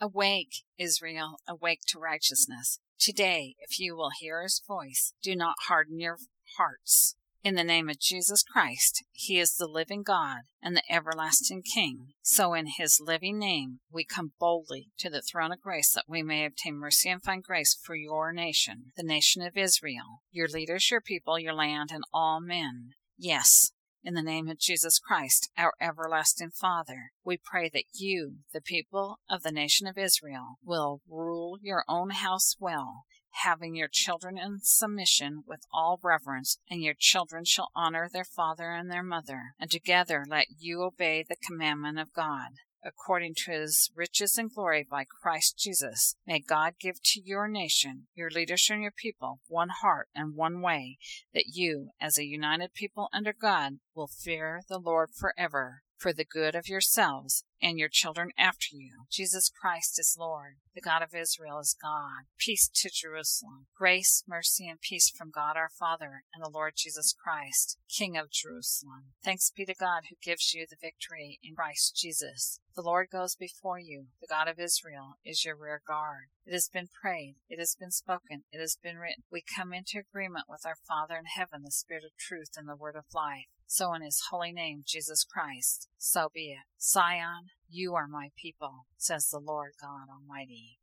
Awake, Israel, awake to righteousness. Today, if you will hear his voice, do not harden your hearts. In the name of Jesus Christ, he is the living God and the everlasting King. So in his living name, we come boldly to the throne of grace that we may obtain mercy and find grace for your nation, the nation of Israel, your leaders, your people, your land, and all men. Yes, in the name of Jesus Christ, our everlasting Father, we pray that you, the people of the nation of Israel, will rule your own house well, having your children in submission with all reverence, and your children shall honor their father and their mother, and together let you obey the commandment of God. According to his riches and glory by Christ Jesus, may God give to your nation, your leaders and your people, one heart and one way, that you, as a united people under God, will fear the Lord forever, for the good of yourselves and your children after you. Jesus Christ is Lord. The God of Israel is God. Peace to Jerusalem. Grace, mercy, and peace from God our Father and the Lord Jesus Christ, King of Jerusalem. Thanks be to God who gives you the victory in Christ Jesus. The Lord goes before you. The God of Israel is your rear guard. It has been prayed. It has been spoken. It has been written. We come into agreement with our Father in heaven, the Spirit of truth and the Word of life. So in his holy name, Jesus Christ, so be it. Zion, you are my people, says the Lord God Almighty.